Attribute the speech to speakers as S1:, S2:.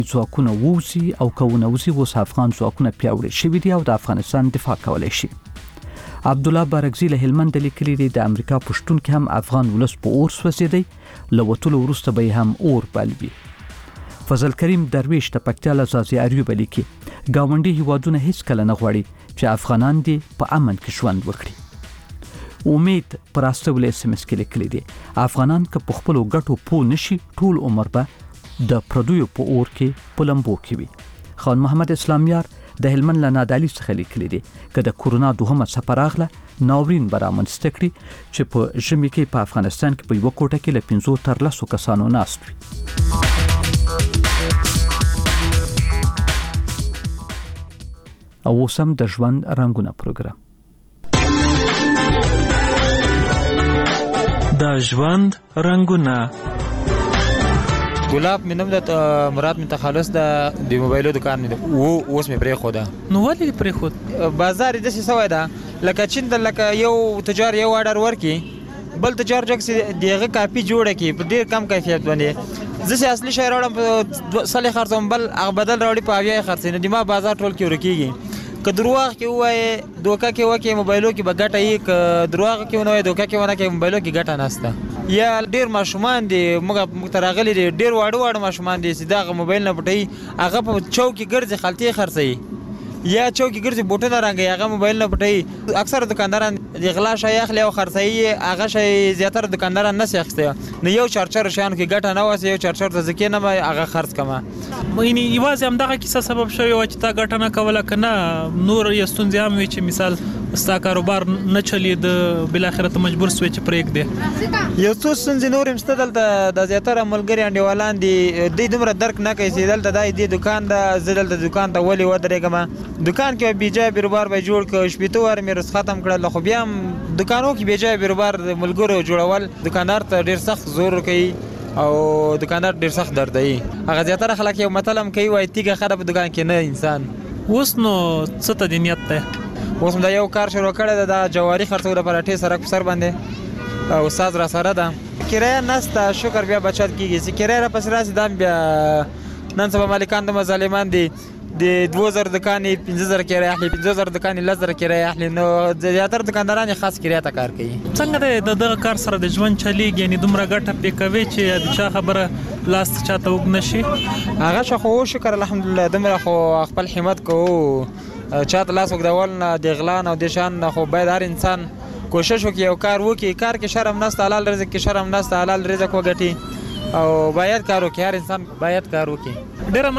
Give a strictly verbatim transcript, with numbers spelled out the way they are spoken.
S1: ځواکونه ووځي او که ونوځي اوس افغان ځواکونه پیاوړي شوي دي او د افغانستان دفاع کولی شي. عبدالله بارکزي له هلمند لیکلي دي د امریکا په شتون کې هم افغان ولس په اور سوځېدی، له وتلو وروسته به یې هم اور بل وي. فضل کریم درویش د پکتیا له ځاځي اریوبه لیکي ګاونډي هیوادونه هیڅکله نه غواړي چې افغانان دې په امن کې ژوند وکړي. امید پر استول اس ام اس کې لیکلي دي افغانان که په خپلو ګټو پوه نشي ټول عمر به د پردیو په اور کې په لمبو کې وي. خان محمد اسلامیار د هلمند له نادعلي څخه لیکلي دي که د کورونا دوهمه څپه راغله ناورین به رامنځته کړي چې په ژمي کې په افغانستان کې په یوه کوټه کې له پنځو تر لسو کسانو ناست وي. او اوس هم د ژوند رنګونه پروګرام.
S2: د ژوند رنګونه.
S3: ګلاب مې نوم د مراد مې تخلص د د موبایلو دکان مې و اوس مې پرې خو ده.
S2: نو ولې پرې خو؟
S3: بازار دې څه سوی ده لکه چین د لکه یو تجار یو آرډر ورکي بل تجار جګ دغه کاپی جوړه کی په ډیر کم کیفیت باندې زه اصلي شی راوړم په صالح خرڅوم بل هغه بدل راوړي په اویا خرڅ نه دی ما بازار ټول کې ورکیږي. که دروغ کې وای دوکا کې وکي موبایلو کې بغټه یې ک دروغ کې ونه دوکا کې ونه کې موبایلو کې ګټه نهسته. یا ډیر ماشومان دي موږ متراغلي دي ډیر واړو واړو ماشومان دي چې دا موبایل نه پټي هغه په چوکي ګرځي خلطي خرڅي یا چوکي ګرځي بوټونه رنګي هغه موبایل نه پټي. اکثر دکانداران د غلا شي اخلي او خرڅي هغه شي زیاتره دکانداران نه سیخته نه یو چارچر شان کې ګټه نه واسه یو چارچر ته ځکه نه هغه خرڅ کما.
S2: مینه یوازې هم دغه کیسه سبب شوی و چې تا ګټه نه کوله کنه نور یې ستونزې هم وي چې مثال ستا کاروبار نه چلی د بل اخر ته مجبور سوي چې پرېګ دی.
S3: یو څو ستونزې نور هم ستدل د زیاتره ملګری انډیوالان دي د دومره درک نه کوي چې دلته د دې دکان د زدل د دکان ته ولي ودرېګم دکان کې بیجای بیروبار به جوړ ک شپېته ور مې رس ختم کړل خو بیا دکانو کې بیجای بیروبار ملګرو جوړول دکاندار ته ډیر سخت زور کوي او دکاندار ډیر سخت دردي. هغه زیاتره خلک یو مطلب کوي وای تیګه خراب دکان کې نه انسان.
S2: اوس نو څه ته د نیت ته
S3: اوس دا یو کار شروع کړی د جواری خرڅول لپاره ټي سرک سر باندې او استاد را سره ده کرایه نسته شکر بیا بچت کیږي چې کرایه را پس راځي دام بیا نن سبا مالکان د مظالمان دي د دوه زره دکانې پنځه زره کرایه اخلي پنځه زره دکانې لس زره کرایه اخلي نو زیاتره دکانداران خاص کرایه ته کار کوي.
S2: څنګه د دغه کار سره د ژوند چلیږي یعنی دومره ګټه پې کوي چې د چا خبره لاس چاته وګ نشي؟
S3: هغه شخو شکر الحمدلله دومره خو خپل همت کوو چاته لاس وګدول نه د غلان او د شان نه خو باید هر انسان کوشش وکړي او کار وکړي. کار کې شرم نشته حلال رزق کې شرم نشته حلال رزق وګټي او باید کار وکړي هر انسان باید کار وکړي.
S2: ډیره